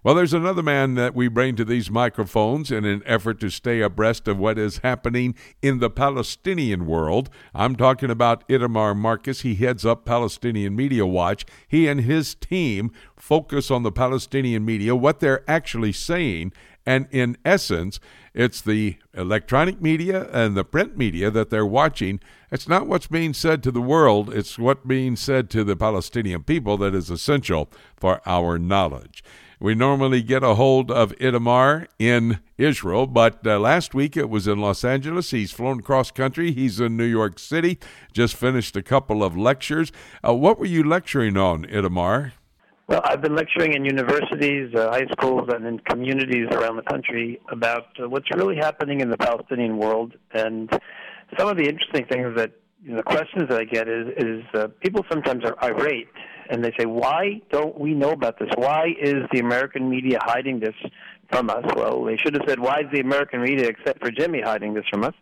Well, there's another man that we bring to these microphones in an effort to stay abreast of what is happening in the Palestinian world. I'm talking about Itamar Marcus. He heads up Palestinian Media Watch. He and his team focus on the Palestinian media, what they're actually saying, and in essence, it's the electronic media and the print media that they're watching. It's not what's being said to the world, it's what's being said to the Palestinian people that is essential for our knowledge. We normally get a hold of Itamar in Israel, but last week it was in Los Angeles. He's flown cross country. He's in New York City, just finished a couple of lectures. What were you lecturing on, Itamar? Well, I've been lecturing in universities, high schools, and in communities around the country about what's really happening in the Palestinian world. And some of the interesting things that, the questions that I get is people sometimes are irate, and they say, why don't we know about this? Why is the American media hiding this from us? Well, they should have said, why is the American media, except for Jimmy, hiding this from us?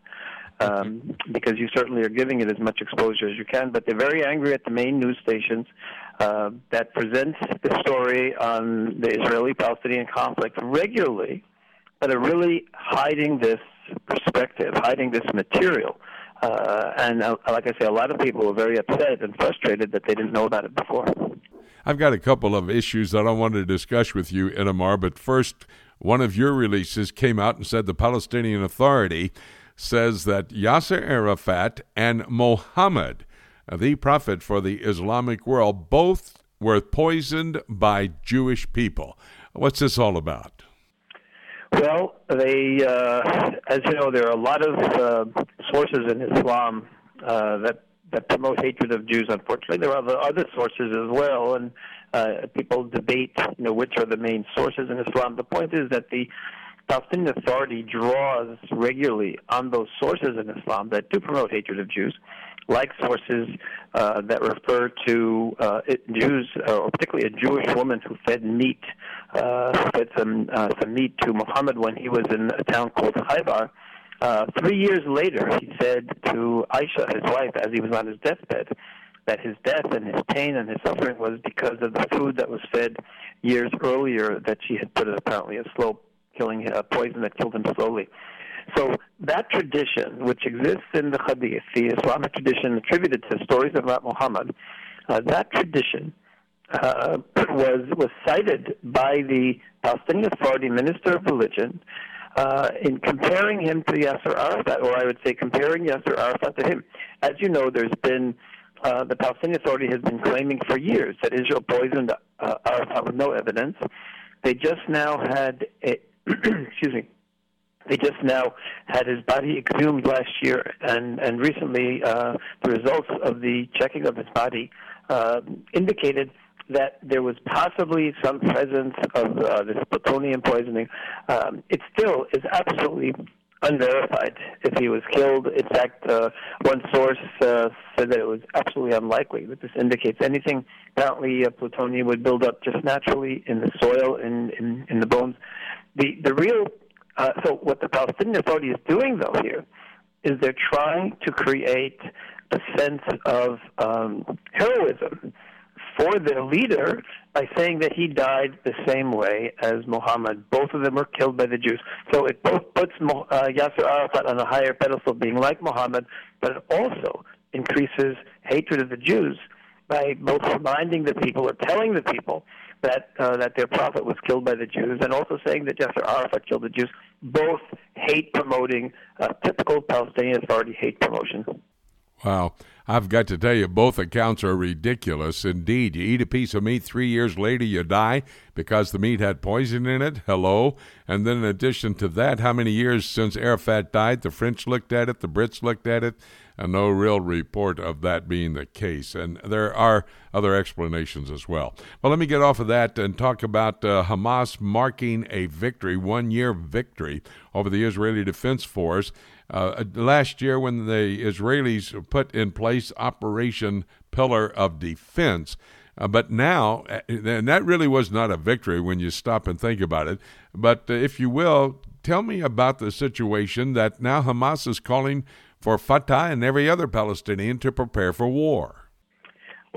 Because you certainly are giving it as much exposure as you can, but they're very angry at the main news stations that present the story on the Israeli-Palestinian conflict regularly, but are really hiding this perspective, hiding this material. And like I say, a lot of people are very upset and frustrated that they didn't know about it before. I've got a couple of issues that I wanted to discuss with you, Itamar, but first, one of your releases came out and said the Palestinian Authority says that Yasser Arafat and Muhammad, the prophet for the Islamic world, both were poisoned by Jewish people. What's this all about? Well, they, as you know, there are a lot of sources in Islam that promote hatred of Jews. Unfortunately, there are other sources as well, and people debate, which are the main sources in Islam. The point is that the Palestinian Authority draws regularly on those sources in Islam that do promote hatred of Jews, like sources that refer to Jews, or particularly a Jewish woman who fed some meat to Muhammad when he was in a town called Khaybar. 3 years later, he said to Aisha, his wife, as he was on his deathbed, that his death and his pain and his suffering was because of the food that was fed years earlier that she had put in apparently a slow killing poison that killed him slowly. So that tradition, which exists in the Hadith, the Islamic tradition attributed to stories about Muhammad, that tradition was cited by the Palestinian Authority Minister of Religion in comparing him to Yasser Arafat, or I would say comparing Yasser Arafat to him. As you know, there's been the Palestinian Authority has been claiming for years that Israel poisoned Arafat with no evidence. They just now had They just now had his body exhumed last year, and recently the results of the checking of his body indicated that there was possibly some presence of this plutonium poisoning. It still is absolutely unverified if he was killed. In fact, one source said that it was absolutely unlikely that this indicates anything. Apparently, plutonium would build up just naturally in the soil, in the bones. The real so what the Palestinian Authority is doing, though, here, is they're trying to create a sense of heroism for their leader by saying that he died the same way as Muhammad. Both of them were killed by the Jews. So it both puts Yasser Arafat on a higher pedestal, being like Muhammad, but it also increases hatred of the Jews by both reminding the people or telling the people that their prophet was killed by the Jews, and also saying that Yasser Arafat killed the Jews, both hate promoting, typical Palestinian Authority hate promotion. Wow. I've got to tell you, both accounts are ridiculous indeed. You eat a piece of meat, 3 years later you die because the meat had poison in it. Hello. And then in addition to that, how many years since Arafat died? The French looked at it, the Brits looked at it, and no real report of that being the case. And there are other explanations as well. Well, let me get off of that and talk about Hamas marking a victory, 1 year victory over the Israeli Defense Force. Last year when the Israelis put in place Operation Pillar of Defense. But now, and that really was not a victory when you stop and think about it, but if you will, tell me about the situation that now Hamas is calling for Fatah and every other Palestinian to prepare for war. Well,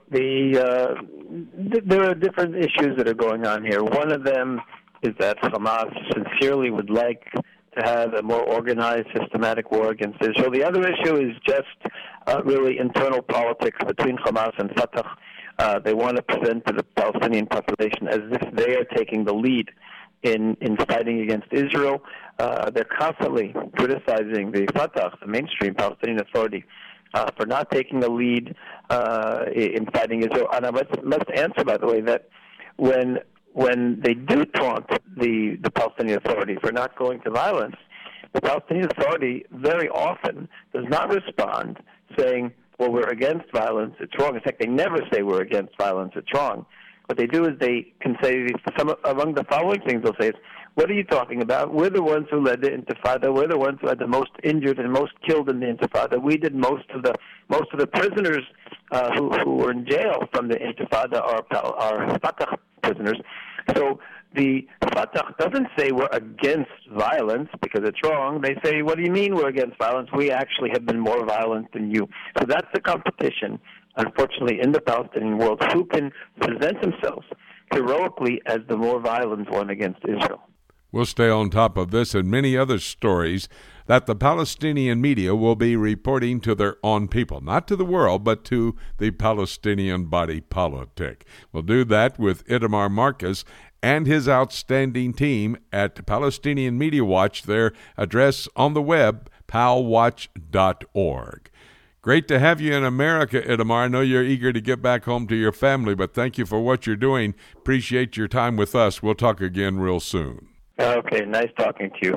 there are different issues that are going on here. One of them is that Hamas sincerely would like to have a more organized, systematic war against Israel. The other issue is just really internal politics between Hamas and Fatah. They want to present to the Palestinian population as if they are taking the lead in fighting against Israel. They're constantly criticizing the Fatah, the mainstream Palestinian Authority, for not taking the lead in fighting Israel. And I must answer, by the way, that when they do taunt the Palestinian Authority for not going to violence, the Palestinian Authority very often does not respond saying, well, we're against violence, it's wrong. In fact, they never say we're against violence, it's wrong. What they do is they can say, among the following things they'll say is, what are you talking about? We're the ones who led the Intifada. We're the ones who had the most injured and most killed in the Intifada. We did most of the prisoners who were in jail from the Intifada are Fatah prisoners. So the Fatah doesn't say we're against violence because it's wrong. They say, what do you mean we're against violence? We actually have been more violent than you. So that's the competition, unfortunately, in the Palestinian world. Who can present themselves heroically as the more violent one against Israel? We'll stay on top of this and many other stories that the Palestinian media will be reporting to their own people, not to the world, but to the Palestinian body politic. We'll do that with Itamar Marcus and his outstanding team at Palestinian Media Watch, their address on the web, palwatch.org. Great to have you in America, Itamar. I know you're eager to get back home to your family, but thank you for what you're doing. Appreciate your time with us. We'll talk again real soon. Okay, nice talking to you.